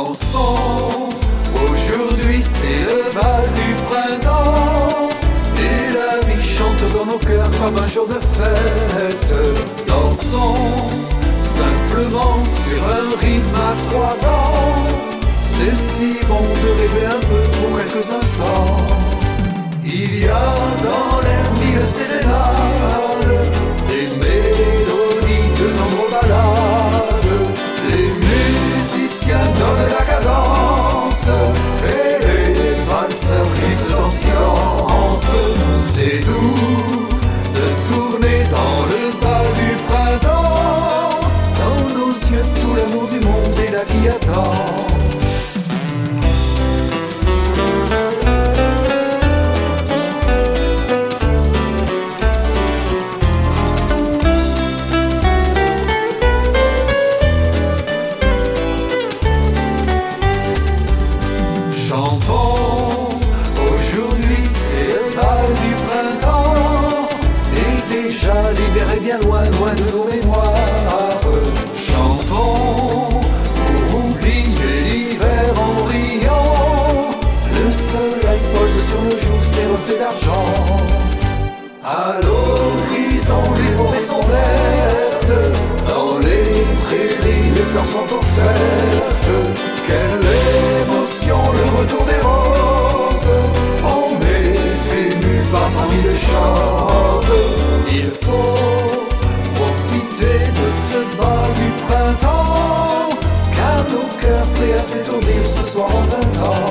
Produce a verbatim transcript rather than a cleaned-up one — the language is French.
Dansons, aujourd'hui c'est le bal du printemps, et la vie chante dans nos cœurs comme un jour de fête. Dansons, simplement sur un rythme à trois temps, c'est si bon de rêver un peu pour quelques instants. Il y a dans l'air mille sérénades, des mélodies de tendres ballades. Les musiciens donnent la cadence, et les valseurs glissent en silence. C'est doux de tourner dans le bal du printemps, dans nos yeux tout l'amour du monde est là qui attend. Chantons, aujourd'hui c'est le bal du printemps, et déjà l'hiver est bien loin, loin de nos mémoires. Chantons, pour oublier l'hiver en riant, le soleil pose sur nos joues ses reflets d'argent. À l'horizon les forêts sont vertes, dans les prairies les fleurs sont offertes. Quelle émotion, le retour des roses, on est ému par cent mille choses. Il faut profiter de ce bal du printemps, car nos cœurs prêts à s'étourdir ce soir en vingt ans.